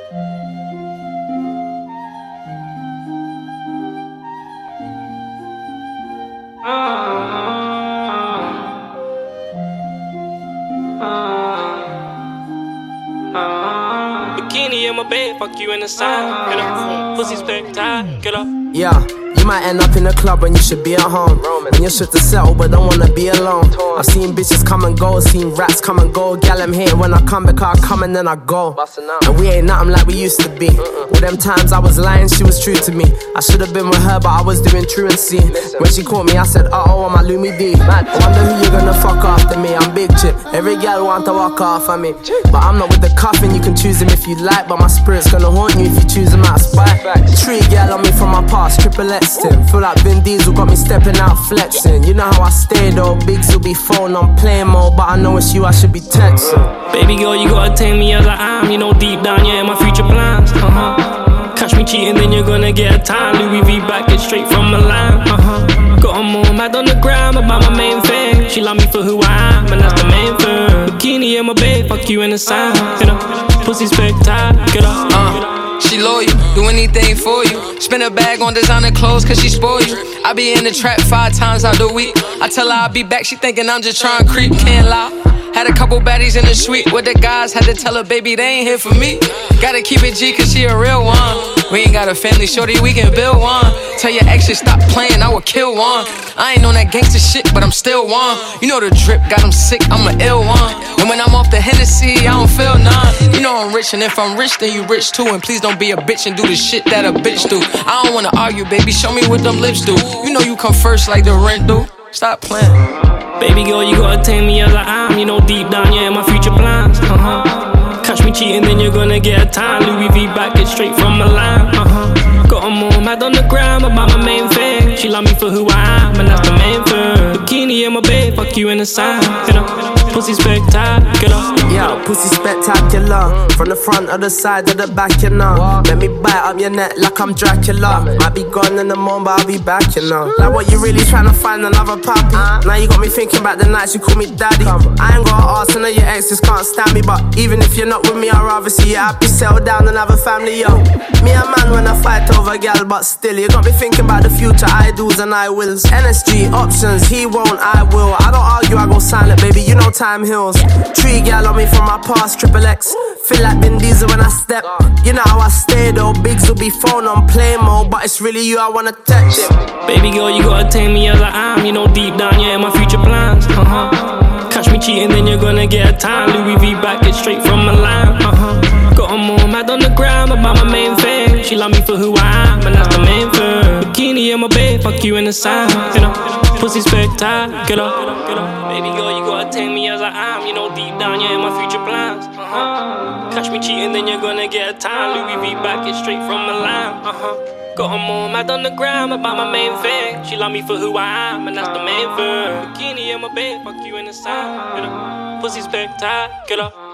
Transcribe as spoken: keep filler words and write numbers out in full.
Bikini in my bed, fuck you in the side. Get up, pussy spectacular. Yeah, you might end up in a club when you should be at home. When you're shit to settle but don't wanna be alone. I've seen bitches come and go, seen rats come and go. Gal, I'm hating when I come because I come and then I go. And we ain't nothing like we used to be. All them times I was lying, she was true to me. I should have been with her but I was doing truancy. When she caught me I said, uh oh, I'm a Lumi D. I wonder who you gonna fuck after me, I'm big chip. Every gal want to walk off of me. But I'm not with the cuffin', you can choose him if you like. But my spirit's gonna haunt you if you choose him out of spite. Tree gal on me from my past, triple X him. Feel like Vin Diesel got me stepping out flexing. You know how I stay though, Biggs will be phone on play mode. But I know it's you I should be texting. Baby girl, you gotta take me as I am. You know deep down, yeah, my future plans. Uh-huh. Catch me cheating, then you're gonna get a time. Louis V back it straight from Milan. Uh-huh. Got her more mad on the gram about my main thing. She love me for who I am, and that's the main thing. Bikini in my bed, fuck you in the sand. You know, pussy spectacular. Uh. She loyal, do anything for you. Spend a bag on designer clothes cause she spoil you. I be in the trap five times out the week. I tell her I'll be back, she thinking I'm just trying to creep. Can't lie. Had a couple baddies in the suite with the guys, had to tell her, baby, they ain't here for me. Gotta keep it G cause she a real one. We ain't got a family, shorty, we can build one. Tell your ex to stop playing, I would kill one. I ain't on that gangster shit, but I'm still one. You know the drip got him sick, I'm an ill one. And when I'm off the Hennessy, I don't feel none. You know I'm rich, and if I'm rich, then you rich too. And please don't be a bitch and do the shit that a bitch do. I don't wanna argue, baby, show me what them lips do. You know you come first like the rent do. Stop playing. Baby girl, you gotta take me as I am. You know deep down, yeah, my future plans. Uh-huh. Catch me cheating, then you're gonna get a time. Louis V back it straight from Milan. Uh-huh. Got her more mad on the gram about my main thing. She love me for who I am, and that's the main thing. Bikini in my bed, fuck you in the sand. You know, pussy spectacular. Yeah, pussy spectacular. From the front or the side or the back, you know. Let me bite up your neck like I'm Dracula. Might be gone in the morning, but I'll be back, you know. Like what you really trying to find another puppy? Now you got me thinking about the nights you call me daddy. I ain't got an arse, and all your exes can't stand me. But even if you're not with me, I'd rather see you happy, settle down and have a family, yo. Me a man when I fight over gal, but still you got me thinking about the future, I do's and I wills. N S G options, he won't, I will. I don't argue, I go silent, baby, you know time heals. Tree gal on me from my past, triple X. Feel like Vin Diesel when I step. You know how I stay though, Biggs will be phone on play mode. But it's really you I wanna text. Baby girl, you gotta take me as I am. You know deep down, yeah, my future plans. Uh-huh. Catch me cheating, then you're gonna get a time. Louis V back it straight from Milan. Uh-huh. Got her more mad on the gram about my main thing. She love me for who I am, and that's the main thing. Bikini in my bed, fuck you in the sand. You know, pussy spectacular. Baby girl, you gotta take me as I am. You know deep down, yeah, my future plans. Uh-huh. Catch me cheating, then you're gonna get a time. Louis V back it straight from Milan. Uh-huh. Got her more mad on the gram about my main thing. She love me for who I am, and that's the main thing. Bikini in my bed, fuck you in the sand. You know, pussy spectacular.